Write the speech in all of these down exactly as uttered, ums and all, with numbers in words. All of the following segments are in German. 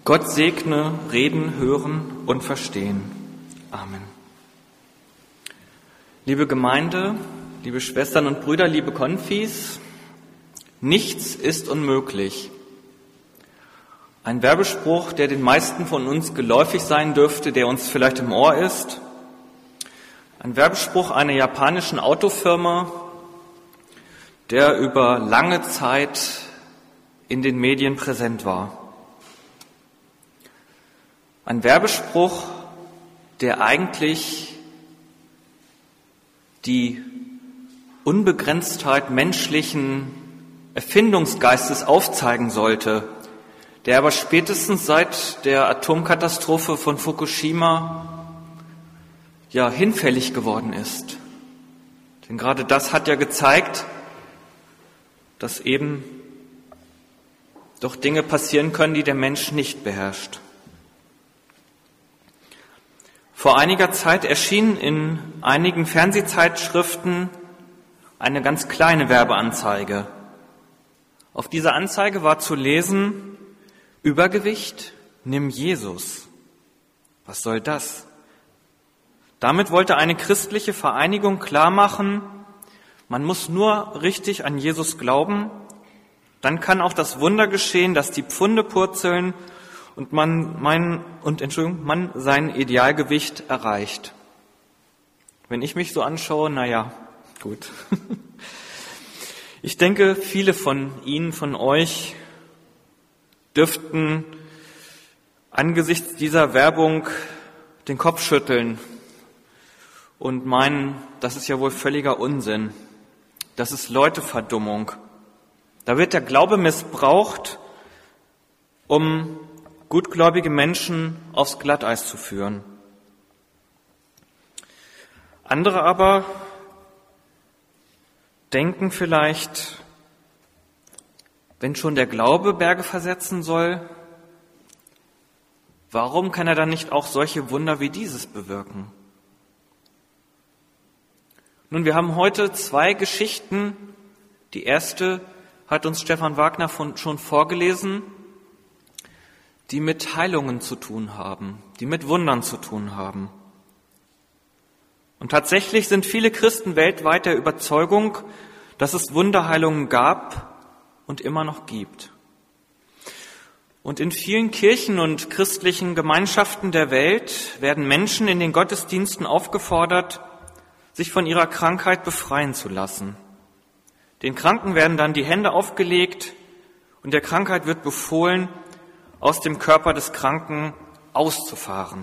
Gott segne, reden, hören und verstehen. Amen. Liebe Gemeinde, liebe Schwestern und Brüder, liebe Konfis, nichts ist unmöglich. Ein Werbespruch, der den meisten von uns geläufig sein dürfte, der uns vielleicht im Ohr ist. Ein Werbespruch einer japanischen Autofirma, der über lange Zeit in den Medien präsent war. Ein Werbespruch, der eigentlich die Unbegrenztheit menschlichen Erfindungsgeistes aufzeigen sollte, der aber spätestens seit der Atomkatastrophe von Fukushima ja hinfällig geworden ist. Denn gerade das hat ja gezeigt, dass eben doch Dinge passieren können, die der Mensch nicht beherrscht. Vor einiger Zeit erschien in einigen Fernsehzeitschriften eine ganz kleine Werbeanzeige. Auf dieser Anzeige war zu lesen: Übergewicht, nimm Jesus. Was soll das? Damit wollte eine christliche Vereinigung klarmachen, man muss nur richtig an Jesus glauben, dann kann auch das Wunder geschehen, dass die Pfunde purzeln und man mein und Entschuldigung, man sein Idealgewicht erreicht. Wenn ich mich so anschaue, naja, gut. Ich denke, viele von Ihnen, von euch, dürften angesichts dieser Werbung den Kopf schütteln und meinen, das ist ja wohl völliger Unsinn. Das ist Leuteverdummung. Da wird der Glaube missbraucht, um gutgläubige Menschen aufs Glatteis zu führen. Andere aber denken vielleicht, wenn schon der Glaube Berge versetzen soll, warum kann er dann nicht auch solche Wunder wie dieses bewirken? Nun, wir haben heute zwei Geschichten. Die erste hat uns Stefan Wagner von, schon vorgelesen, die mit Heilungen zu tun haben, die mit Wundern zu tun haben. Und tatsächlich sind viele Christen weltweit der Überzeugung, dass es Wunderheilungen gab und immer noch gibt. Und in vielen Kirchen und christlichen Gemeinschaften der Welt werden Menschen in den Gottesdiensten aufgefordert, sich von ihrer Krankheit befreien zu lassen. Den Kranken werden dann die Hände aufgelegt und der Krankheit wird befohlen, aus dem Körper des Kranken auszufahren.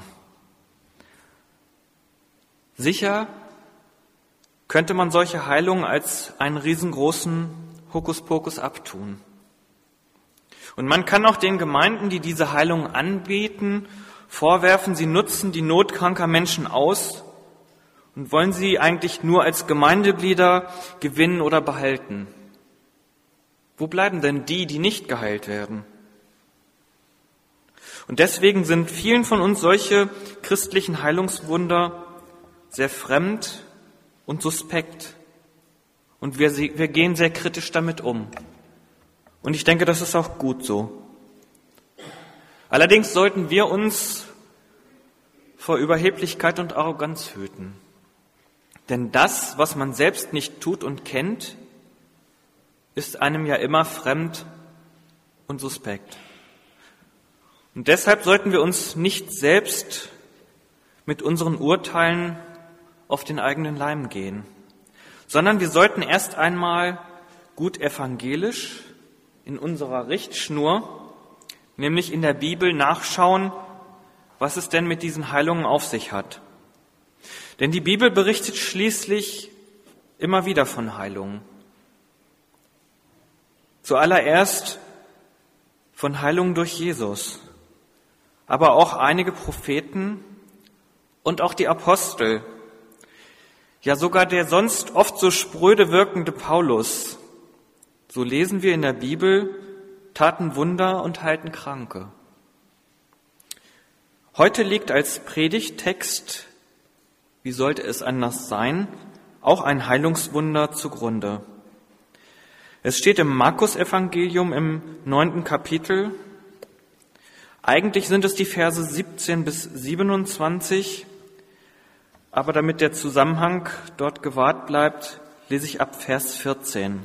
Sicher könnte man solche Heilungen als einen riesengroßen Hokuspokus abtun. Und man kann auch den Gemeinden, die diese Heilungen anbieten, vorwerfen, sie nutzen die Not kranker Menschen aus und wollen sie eigentlich nur als Gemeindeglieder gewinnen oder behalten. Wo bleiben denn die, die nicht geheilt werden? Und deswegen sind vielen von uns solche christlichen Heilungswunder sehr fremd und suspekt. Und wir, wir gehen sehr kritisch damit um. Und ich denke, das ist auch gut so. Allerdings sollten wir uns vor Überheblichkeit und Arroganz hüten. Denn das, was man selbst nicht tut und kennt, ist einem ja immer fremd und suspekt. Und deshalb sollten wir uns nicht selbst mit unseren Urteilen auf den eigenen Leim gehen, sondern wir sollten erst einmal gut evangelisch in unserer Richtschnur, nämlich in der Bibel, nachschauen, was es denn mit diesen Heilungen auf sich hat. Denn die Bibel berichtet schließlich immer wieder von Heilungen. Zuallererst von Heilungen durch Jesus, aber auch einige Propheten und auch die Apostel. Ja, sogar der sonst oft so spröde wirkende Paulus, so lesen wir in der Bibel, taten Wunder und heilten Kranke. Heute liegt als Predigttext, wie sollte es anders sein, auch ein Heilungswunder zugrunde. Es steht im Markus-Evangelium im neunten Kapitel: Eigentlich sind es die Verse siebzehn bis siebenundzwanzig, aber damit der Zusammenhang dort gewahrt bleibt, lese ich ab Vers vierzehn.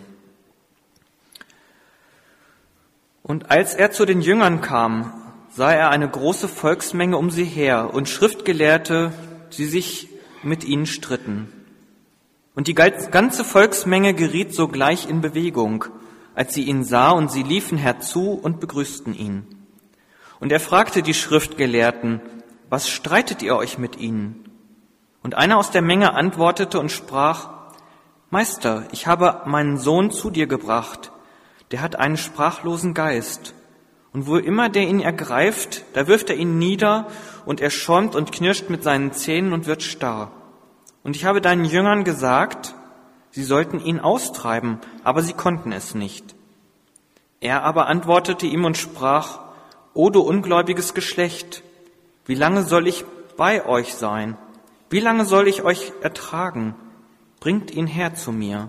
Und als er zu den Jüngern kam, sah er eine große Volksmenge um sie her und Schriftgelehrte, die sich mit ihnen stritten. Und die ganze Volksmenge geriet sogleich in Bewegung, als sie ihn sah, und sie liefen herzu und begrüßten ihn. Und er fragte die Schriftgelehrten: Was streitet ihr euch mit ihnen? Und einer aus der Menge antwortete und sprach: Meister, ich habe meinen Sohn zu dir gebracht, der hat einen sprachlosen Geist. Und wo immer der ihn ergreift, da wirft er ihn nieder, und er schäumt und knirscht mit seinen Zähnen und wird starr. Und ich habe deinen Jüngern gesagt, sie sollten ihn austreiben, aber sie konnten es nicht. Er aber antwortete ihm und sprach: O du ungläubiges Geschlecht, wie lange soll ich bei euch sein? Wie lange soll ich euch ertragen? Bringt ihn her zu mir.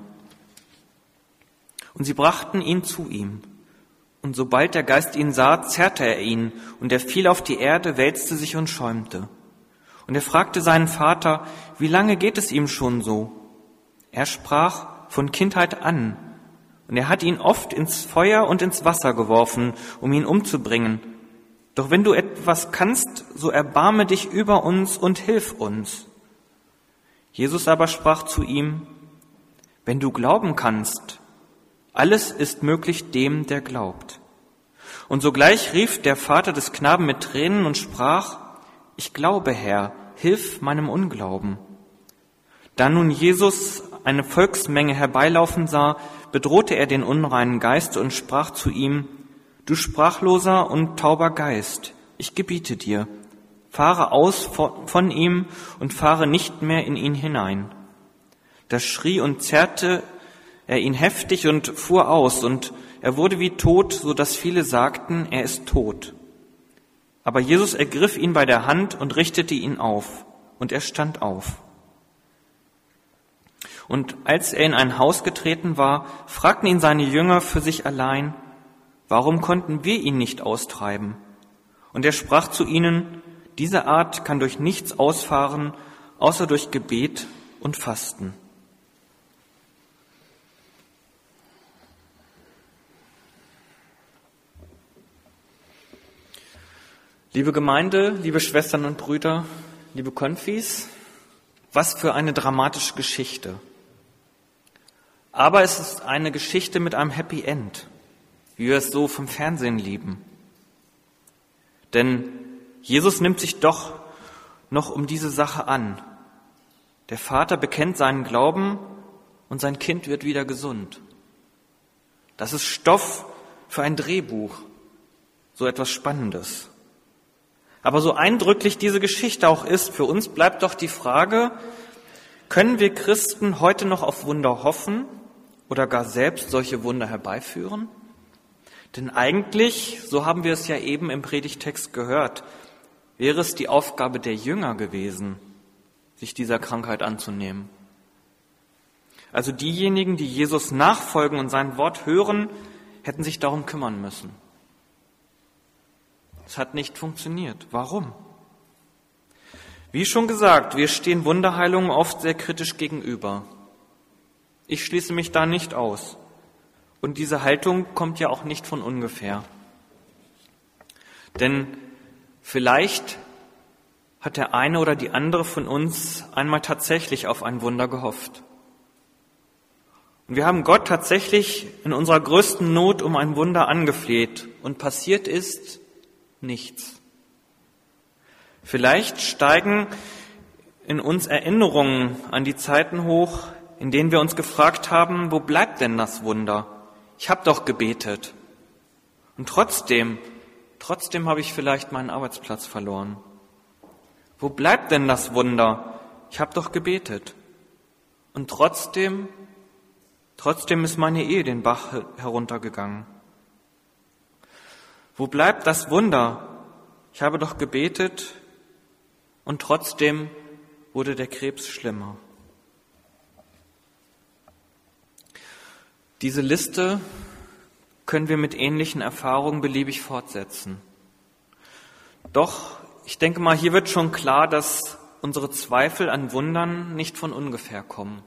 Und sie brachten ihn zu ihm. Und sobald der Geist ihn sah, zerrte er ihn, und er fiel auf die Erde, wälzte sich und schäumte. Und er fragte seinen Vater: Wie lange geht es ihm schon so? Er sprach: Von Kindheit an. Und er hat ihn oft ins Feuer und ins Wasser geworfen, um ihn umzubringen. Doch wenn du etwas kannst, so erbarme dich über uns und hilf uns. Jesus aber sprach zu ihm: Wenn du glauben kannst, alles ist möglich dem, der glaubt. Und sogleich rief der Vater des Knaben mit Tränen und sprach: Ich glaube, Herr, hilf meinem Unglauben. Da nun Jesus eine Volksmenge herbeilaufen sah, bedrohte er den unreinen Geist und sprach zu ihm: Du sprachloser und tauber Geist, ich gebiete dir, fahre aus von ihm und fahre nicht mehr in ihn hinein. Da schrie und zerrte er ihn heftig und fuhr aus, und er wurde wie tot, so dass viele sagten, er ist tot. Aber Jesus ergriff ihn bei der Hand und richtete ihn auf, und er stand auf. Und als er in ein Haus getreten war, fragten ihn seine Jünger für sich allein: Warum konnten wir ihn nicht austreiben? Und er sprach zu ihnen: Diese Art kann durch nichts ausfahren, außer durch Gebet und Fasten. Liebe Gemeinde, liebe Schwestern und Brüder, liebe Konfis, was für eine dramatische Geschichte. Aber es ist eine Geschichte mit einem Happy End, wie wir es so vom Fernsehen lieben. Denn Jesus nimmt sich doch noch um diese Sache an. Der Vater bekennt seinen Glauben und sein Kind wird wieder gesund. Das ist Stoff für ein Drehbuch, so etwas Spannendes. Aber so eindrücklich diese Geschichte auch ist, für uns bleibt doch die Frage: Können wir Christen heute noch auf Wunder hoffen oder gar selbst solche Wunder herbeiführen? Denn eigentlich, so haben wir es ja eben im Predigtext gehört, wäre es die Aufgabe der Jünger gewesen, sich dieser Krankheit anzunehmen. Also diejenigen, die Jesus nachfolgen und sein Wort hören, hätten sich darum kümmern müssen. Es hat nicht funktioniert. Warum? Wie schon gesagt, wir stehen Wunderheilungen oft sehr kritisch gegenüber. Ich schließe mich da nicht aus. Und diese Haltung kommt ja auch nicht von ungefähr. Denn vielleicht hat der eine oder die andere von uns einmal tatsächlich auf ein Wunder gehofft. Und wir haben Gott tatsächlich in unserer größten Not um ein Wunder angefleht. Und passiert ist nichts. Vielleicht steigen in uns Erinnerungen an die Zeiten hoch, in denen wir uns gefragt haben: Wo bleibt denn das Wunder? Ich habe doch gebetet. Und trotzdem, trotzdem habe ich vielleicht meinen Arbeitsplatz verloren. Wo bleibt denn das Wunder? Ich habe doch gebetet. Und trotzdem, trotzdem ist meine Ehe den Bach heruntergegangen. Wo bleibt das Wunder? Ich habe doch gebetet und trotzdem wurde der Krebs schlimmer. Diese Liste können wir mit ähnlichen Erfahrungen beliebig fortsetzen. Doch, ich denke mal, hier wird schon klar, dass unsere Zweifel an Wundern nicht von ungefähr kommen.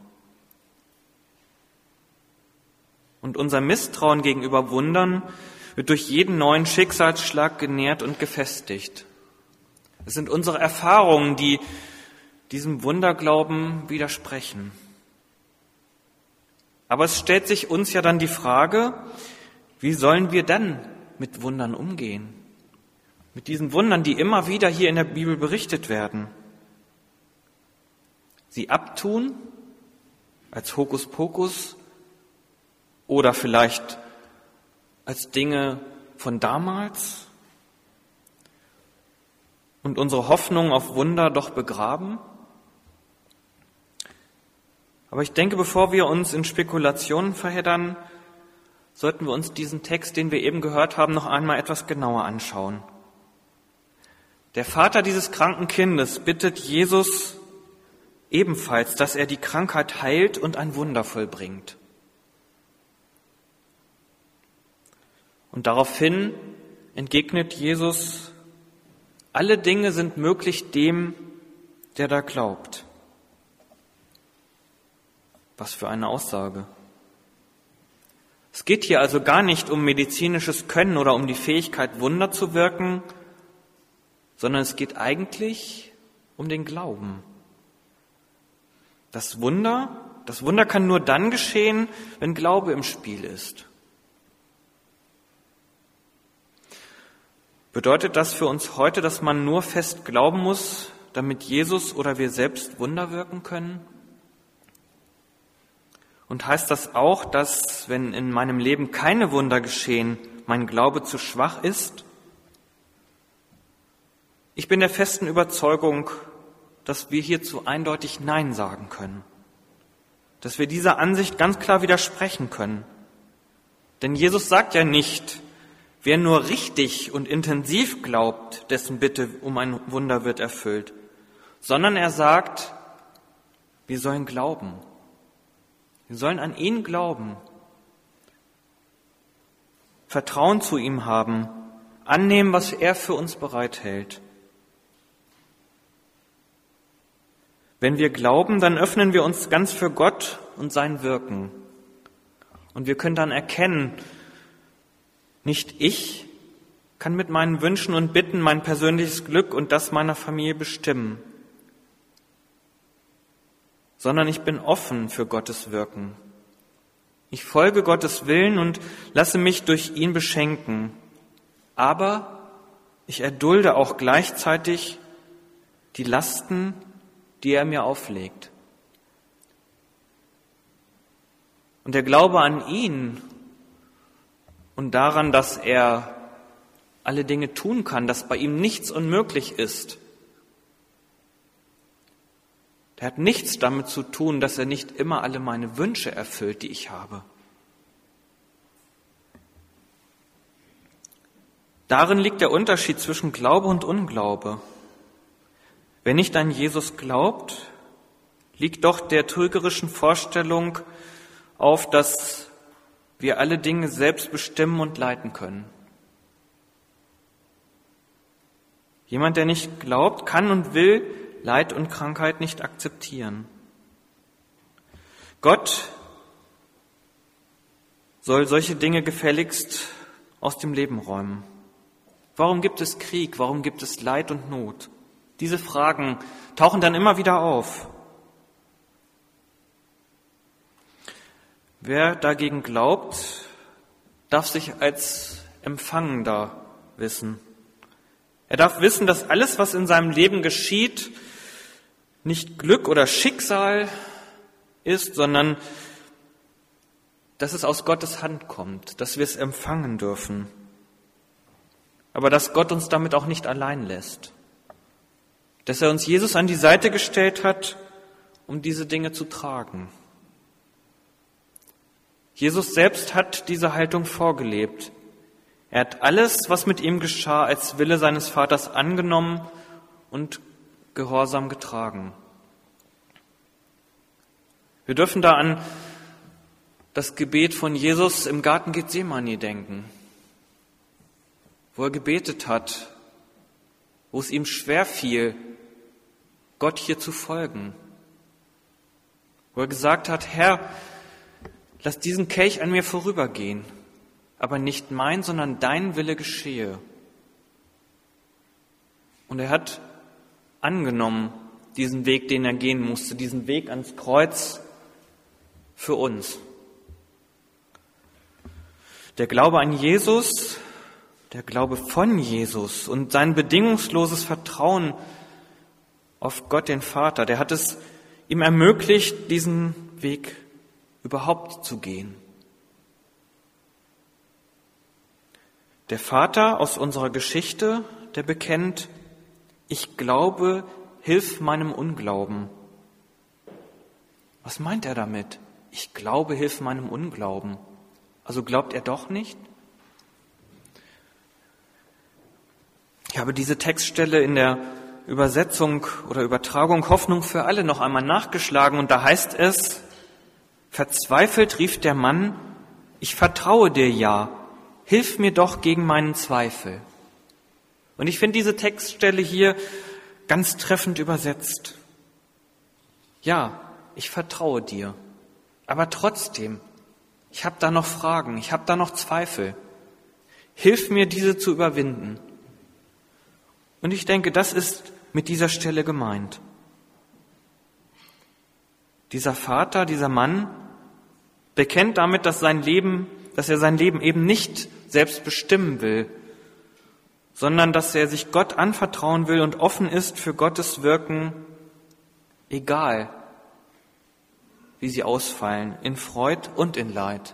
Und unser Misstrauen gegenüber Wundern wird durch jeden neuen Schicksalsschlag genährt und gefestigt. Es sind unsere Erfahrungen, die diesem Wunderglauben widersprechen. Aber es stellt sich uns ja dann die Frage, wie sollen wir dann mit Wundern umgehen? Mit diesen Wundern, die immer wieder hier in der Bibel berichtet werden. Sie abtun als Hokuspokus oder vielleicht als Dinge von damals und unsere Hoffnung auf Wunder doch begraben? Aber ich denke, bevor wir uns in Spekulationen verheddern, sollten wir uns diesen Text, den wir eben gehört haben, noch einmal etwas genauer anschauen. Der Vater dieses kranken Kindes bittet Jesus ebenfalls, dass er die Krankheit heilt und ein Wunder vollbringt. Und daraufhin entgegnet Jesus, alle Dinge sind möglich dem, der da glaubt. Was für eine Aussage. Es geht hier also gar nicht um medizinisches Können oder um die Fähigkeit, Wunder zu wirken, sondern es geht eigentlich um den Glauben. Das Wunder, das Wunder kann nur dann geschehen, wenn Glaube im Spiel ist. Bedeutet das für uns heute, dass man nur fest glauben muss, damit Jesus oder wir selbst Wunder wirken können? Und heißt das auch, dass, wenn in meinem Leben keine Wunder geschehen, mein Glaube zu schwach ist? Ich bin der festen Überzeugung, dass wir hierzu eindeutig Nein sagen können. Dass wir dieser Ansicht ganz klar widersprechen können. Denn Jesus sagt ja nicht, wer nur richtig und intensiv glaubt, dessen Bitte um ein Wunder wird erfüllt, sondern er sagt, wir sollen glauben. Wir sollen an ihn glauben, Vertrauen zu ihm haben, annehmen, was er für uns bereithält. Wenn wir glauben, dann öffnen wir uns ganz für Gott und sein Wirken. Und wir können dann erkennen, nicht ich kann mit meinen Wünschen und Bitten mein persönliches Glück und das meiner Familie bestimmen, sondern ich bin offen für Gottes Wirken. Ich folge Gottes Willen und lasse mich durch ihn beschenken. Aber ich erdulde auch gleichzeitig die Lasten, die er mir auflegt. Und der Glaube an ihn und daran, dass er alle Dinge tun kann, dass bei ihm nichts unmöglich ist, der hat nichts damit zu tun, dass er nicht immer alle meine Wünsche erfüllt, die ich habe. Darin liegt der Unterschied zwischen Glaube und Unglaube. Wer nicht an Jesus glaubt, liegt doch der trügerischen Vorstellung auf, dass wir alle Dinge selbst bestimmen und leiten können. Jemand, der nicht glaubt, kann und will Leid und Krankheit nicht akzeptieren. Gott soll solche Dinge gefälligst aus dem Leben räumen. Warum gibt es Krieg? Warum gibt es Leid und Not? Diese Fragen tauchen dann immer wieder auf. Wer dagegen glaubt, darf sich als Empfangender wissen. Er darf wissen, dass alles, was in seinem Leben geschieht, nicht Glück oder Schicksal ist, sondern dass es aus Gottes Hand kommt, dass wir es empfangen dürfen. Aber dass Gott uns damit auch nicht allein lässt. Dass er uns Jesus an die Seite gestellt hat, um diese Dinge zu tragen. Jesus selbst hat diese Haltung vorgelebt. Er hat alles, was mit ihm geschah, als Wille seines Vaters angenommen und gehorsam getragen. Wir dürfen da an das Gebet von Jesus im Garten Gethsemane denken, wo er gebetet hat, wo es ihm schwer fiel, Gott hier zu folgen. Wo er gesagt hat, Herr, lass diesen Kelch an mir vorübergehen, aber nicht mein, sondern dein Wille geschehe. Und er hat angenommen, diesen Weg, den er gehen musste, diesen Weg ans Kreuz für uns. Der Glaube an Jesus, der Glaube von Jesus und sein bedingungsloses Vertrauen auf Gott, den Vater, der hat es ihm ermöglicht, diesen Weg überhaupt zu gehen. Der Vater aus unserer Geschichte, der bekennt, ich glaube, hilf meinem Unglauben. Was meint er damit? Ich glaube, hilf meinem Unglauben. Also glaubt er doch nicht? Ich habe diese Textstelle in der Übersetzung oder Übertragung Hoffnung für alle noch einmal nachgeschlagen und da heißt es, verzweifelt rief der Mann, ich vertraue dir ja, hilf mir doch gegen meinen Zweifel. Und ich finde diese Textstelle hier ganz treffend übersetzt. Ja, ich vertraue dir, aber trotzdem, ich habe da noch Fragen, ich habe da noch Zweifel. Hilf mir, diese zu überwinden. Und ich denke, das ist mit dieser Stelle gemeint. Dieser Vater, dieser Mann bekennt damit, dass sein Leben, dass er sein Leben eben nicht selbst bestimmen will, sondern dass er sich Gott anvertrauen will und offen ist für Gottes Wirken, egal wie sie ausfallen, in Freud und in Leid.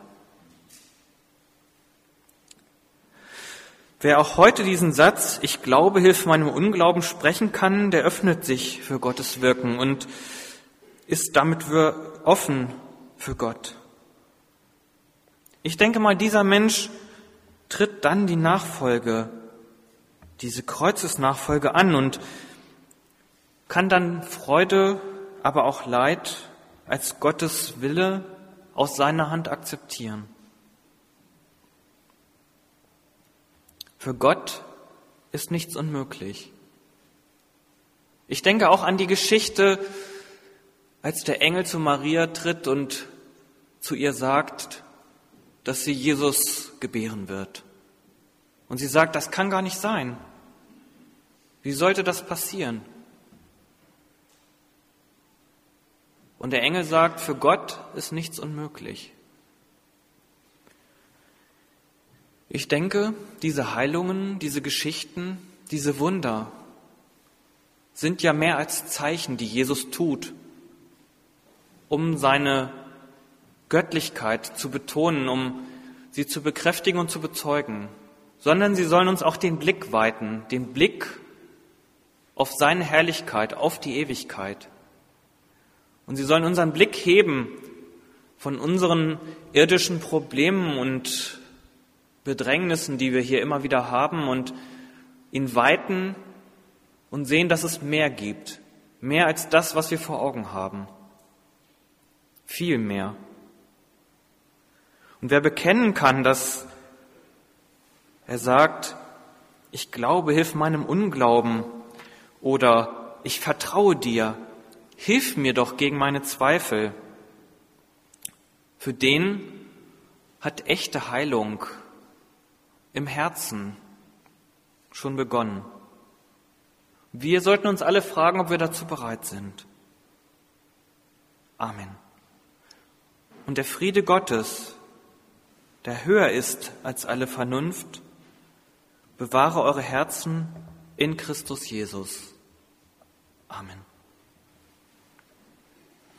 Wer auch heute diesen Satz, ich glaube, hilf meinem Unglauben, sprechen kann, der öffnet sich für Gottes Wirken und ist damit offen für Gott. Ich denke mal, dieser Mensch tritt dann die Nachfolge, diese Kreuzesnachfolge an und kann dann Freude, aber auch Leid als Gottes Wille aus seiner Hand akzeptieren. Für Gott ist nichts unmöglich. Ich denke auch an die Geschichte, als der Engel zu Maria tritt und zu ihr sagt, dass sie Jesus gebären wird. Und sie sagt, das kann gar nicht sein. Wie sollte das passieren? Und der Engel sagt, für Gott ist nichts unmöglich. Ich denke, diese Heilungen, diese Geschichten, diese Wunder sind ja mehr als Zeichen, die Jesus tut, um seine Göttlichkeit zu betonen, um sie zu bekräftigen und zu bezeugen, sondern sie sollen uns auch den Blick weiten, den Blick auf seine Herrlichkeit, auf die Ewigkeit. Und sie sollen unseren Blick heben von unseren irdischen Problemen und Bedrängnissen, die wir hier immer wieder haben, und ihn weiten und sehen, dass es mehr gibt, mehr als das, was wir vor Augen haben. Viel mehr. Und wer bekennen kann, dass er sagt, ich glaube, hilf meinem Unglauben oder ich vertraue dir, hilf mir doch gegen meine Zweifel, für den hat echte Heilung im Herzen schon begonnen. Wir sollten uns alle fragen, ob wir dazu bereit sind. Amen. Und der Friede Gottes, der höher ist als alle Vernunft, bewahre eure Herzen in Christus Jesus. Amen.